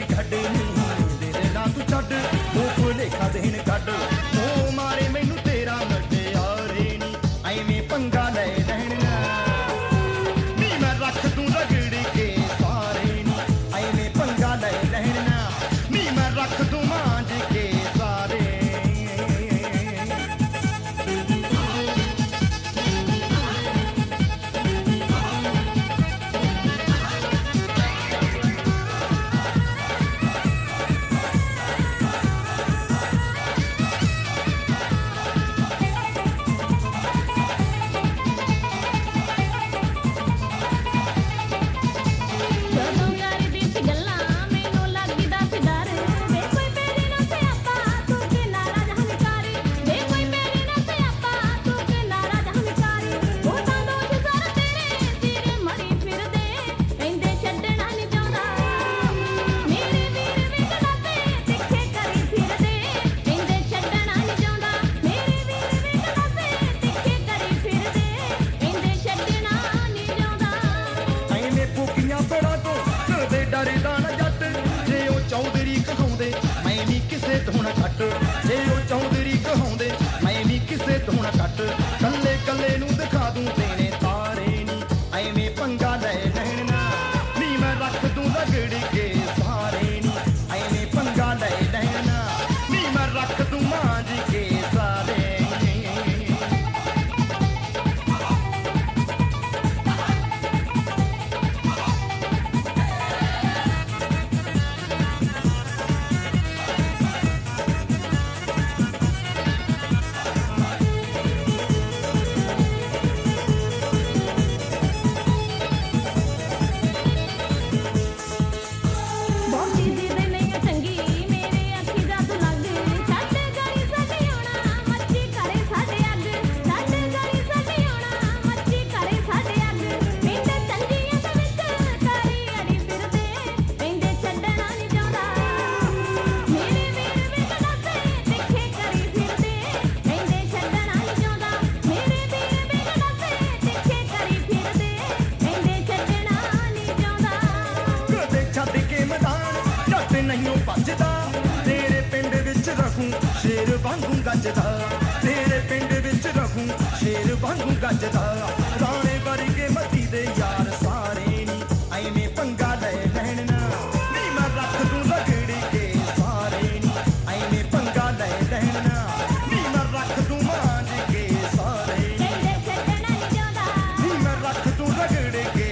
ਢੱਡ ਨਹੀਂ ਦੇ ਦੇਣਾ ਤੂੰ ਛੱਡ ਉਹ ਭੁਲੇਖਾ ਦੇਣ ਕੱਢ ਉਹ ਮਾਰੇ ਮੈਨੂੰ ਤੇਰਾ ਮੁਟਿਆਰੇ ਨੀ ਐਵੇਂ ਪੰਗਾ ਲੈ ਲੈਣਾ ਨੀ ਮੈਂ ਰੱਖ ਦੂੰ ਰਗੜ ਕੇ ਸਾਰੇ ਨੀ ਐਵੇਂ ਪੰਗਾ ਲੈ ਲੈਣਾ ਨੀ ਮੈਂ ਰੱਖ ਦੂੰ ਮਾਂਜ ਕੇ ਸਾਰੇ ਡਰਦਾ ਨਾ ਜੱਟ ਜੇ ਉਹ ਚੌਧਰੀ ਕਹਾਉਂਦੇ ਮੈਂ ਵੀ ਕਿਸੇ ਤੋਂ ਨਾ ਘੱਟ ਜੇ ਉਹ ਚੌਧਰੀ ਕਹਾਉਂਦੇ ਮੈਂ ਵੀ ਕਿਸੇ ਤੋਂ ਨਾ ਘੱਟ ਕੱਲੇ ਕੱਲੇ ਨੂੰ ਦਿਖਾ ਦੂੰ ਤੇਰੇ ਤਾਰੇ ਨੀ ਐਵੇਂ ਪੰਗਾ ਲੈ ਲੈਣਾ ਨੀ ਮੈਂ ਰੱਖ ਦੂੰ ਰਗੜ ਕੇ ਸਾਰੇ ਨੀ ਐਵੇਂ ਪੰਗਾ ਲੈ ਲੈਣਾ ਨੀ ਮੈਂ ਰੱਖ ਦੂੰ ਮਾਂਜ ਕੇ ਸਾਰੇ ਨਹੀਂ ਭੱਜਦਾ ਤੇਰੇ ਪਿੰਡ ਵਿੱਚ ਰਹੂੰ ਸ਼ੇਰ ਵਾਂਗੂ ਗੱਜਦਾ ਤੇਰੇ ਪਿੰਡ ਵਿੱਚ ਰਹੂੰ ਸ਼ੇਰ ਵਾਂਗੂ ਗੱਜਦਾ ਰਾਣੇ ਵਰਗੇ ਮੱਤੀ ਦੇ ਯਾਰ ਸਾਰੇ ਨੀ ਐਵੇਂ ਪੰਗਾ ਲੈ ਲੈਣਾ ਨੀ ਮੈਂ ਰੱਖ ਦੂੰ ਰਗੜ ਕੇ ਸਾਰੇ ਨੀ ਐਵੇਂ ਪੰਗਾ ਲੈ ਲੈਣਾ ਨੀ ਮੈਂ ਰੱਖ ਦੂੰ ਮਾਂਜ ਕੇ ਸਾਰੇ ਨੀ ਮੈਂ ਰੱਖ ਦੂੰ ਰਗੜ ਕੇ